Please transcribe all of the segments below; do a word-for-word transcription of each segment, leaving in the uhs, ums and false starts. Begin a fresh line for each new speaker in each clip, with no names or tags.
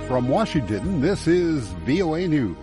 From Washington, this is V O A News.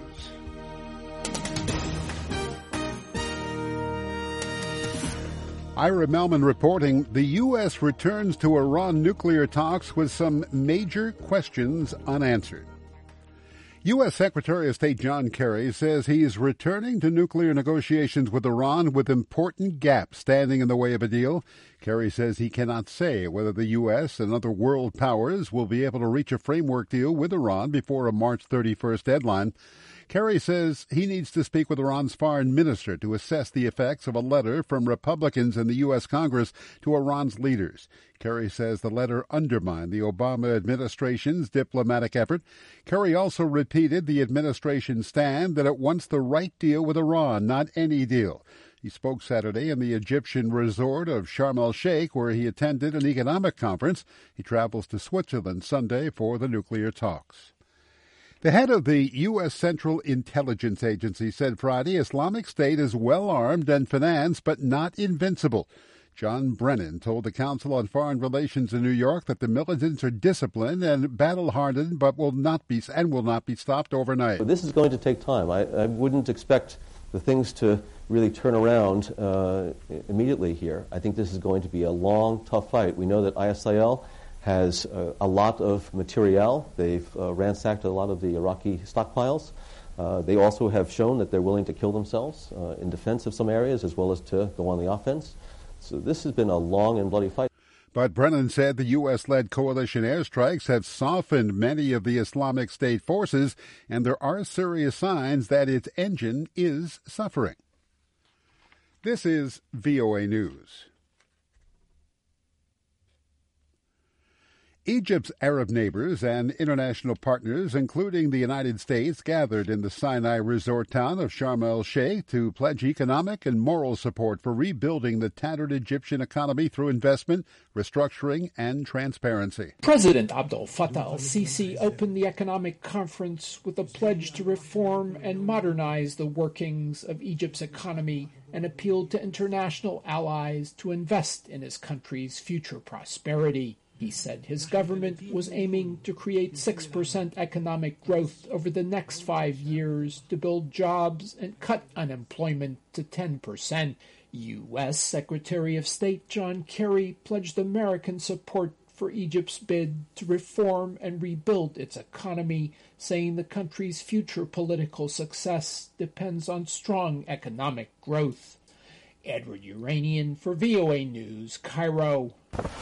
Ira Melman reporting the U S returns to Iran nuclear talks with some major questions unanswered. U S. Secretary of State John Kerry says he is returning to nuclear negotiations with Iran with important gaps standing in the way of a deal. Kerry says he cannot say whether the U S and other world powers will be able to reach a framework deal with Iran before a March thirty-first deadline. Kerry says he needs to speak with Iran's foreign minister to assess the effects of a letter from Republicans in the U S. Congress to Iran's leaders. Kerry says the letter undermined the Obama administration's diplomatic effort. Kerry also repeated the administration's stand that it wants the right deal with Iran, not any deal. He spoke Saturday in the Egyptian resort of Sharm el-Sheikh, where he attended an economic conference. He travels to Switzerland Sunday for the nuclear talks. The head of the U S. Central Intelligence Agency said Friday Islamic State is well armed and financed, but not invincible. John Brennan told the Council on Foreign Relations in New York that the militants are disciplined and battle-hardened, but will not be and will not be stopped overnight.
This is going to take time. I, I wouldn't expect the things to really turn around uh, immediately here. I think this is going to be a long, tough fight. We know that I S I L has uh, a lot of materiel. They've uh, ransacked a lot of the Iraqi stockpiles. Uh, they also have shown that they're willing to kill themselves uh, in defense of some areas as well as to go on the offense. So this has been a long and bloody fight.
But Brennan said the U S-led coalition airstrikes have softened many of the Islamic State forces, and there are serious signs that its engine is suffering. This is V O A News. Egypt's Arab neighbors and international partners, including the United States, gathered in the Sinai resort town of Sharm el-Sheikh to pledge economic and moral support for rebuilding the tattered Egyptian economy through investment, restructuring, and transparency.
President Abdel Fattah el-Sisi opened the economic conference with a pledge to reform and modernize the workings of Egypt's economy and appealed to international allies to invest in his country's future prosperity. He said his government was aiming to create six percent economic growth over the next five years to build jobs and cut unemployment to ten percent. U S. Secretary of State John Kerry pledged American support for Egypt's bid to reform and rebuild its economy, saying the country's future political success depends on strong economic growth. Edward Uranian for V O A News, Cairo.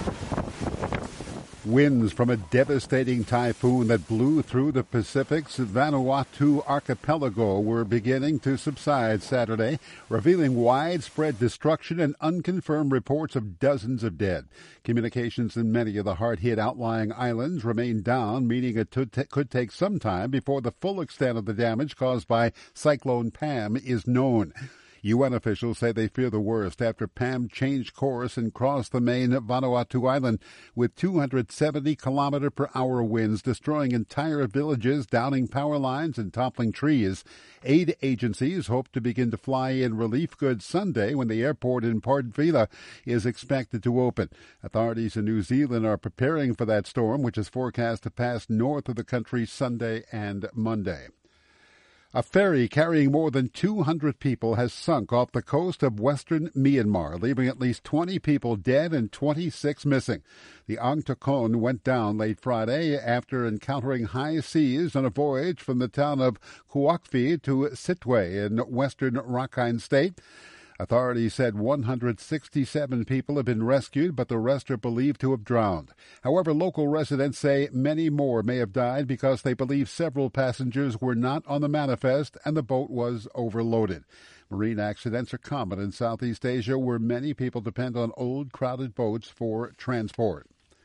Winds from a devastating typhoon that blew through the Pacific's Vanuatu archipelago were beginning to subside Saturday, revealing widespread destruction and unconfirmed reports of dozens of dead. Communications in many of the hard-hit outlying islands remain down, meaning it could take some time before the full extent of the damage caused by Cyclone Pam is known. U N officials say they fear the worst after Pam changed course and crossed the main Vanuatu island with two hundred seventy kilometer per hour winds, destroying entire villages, downing power lines, and toppling trees. Aid agencies hope to begin to fly in relief goods Sunday when the airport in Port Vila is expected to open. Authorities in New Zealand are preparing for that storm, which is forecast to pass north of the country Sunday and Monday. A ferry carrying more than two hundred people has sunk off the coast of western Myanmar, leaving at least twenty people dead and twenty-six missing. The Ang Takon went down late Friday after encountering high seas on a voyage from the town of Kuakvi to Sitwe in western Rakhine State. Authorities said one hundred sixty-seven people have been rescued, but the rest are believed to have drowned. However, local residents say many more may have died because they believe several passengers were not on the manifest and the boat was overloaded. Marine accidents are common in Southeast Asia, where many people depend on old, crowded boats for transport.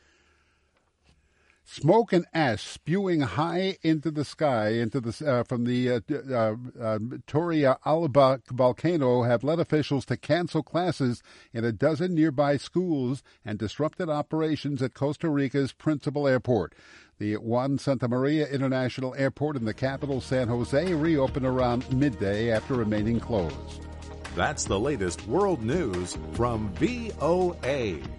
Smoke and ash spewing high into the sky into the, uh, from the uh, uh, uh, Torre Alba volcano have led officials to cancel classes in a dozen nearby schools and disrupted operations at Costa Rica's principal airport. The Juan Santa Maria International Airport in the capital, San Jose, reopened around midday after remaining closed.
That's the latest world news from V O A.